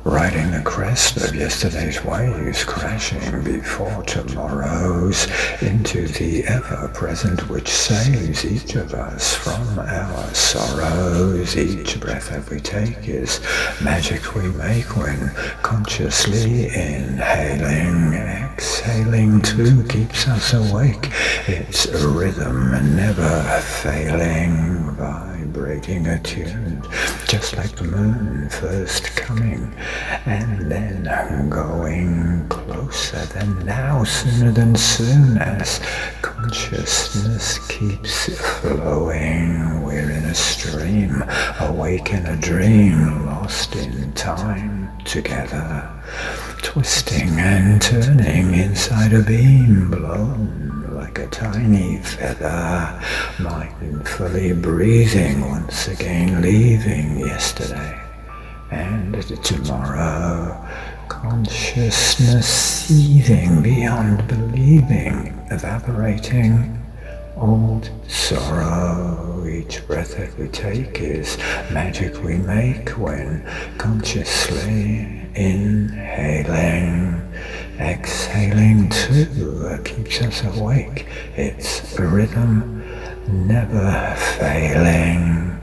riding the crest of yesterday's waves, crashing before tomorrow's, into the ever-present which saves each of us from our sorrows. Each breath that we take is magic we make when consciously inhaling. Exhaling too keeps us awake. It's a rhythm never failing, vibrating attuned, just like the moon first coming and then going closer than now, sooner than soon, as consciousness keeps flowing. We're in a stream, awake in a dream, lost in time together, twisting and turning inside a beam, blown like a tiny feather, mindfully breathing, once again leaving yesterday and tomorrow. Consciousness seething beyond believing, evaporating old sorrow. Each breath that we take is magic we make when consciously inhaling. Exhaling too keeps us awake. It's a rhythm never failing.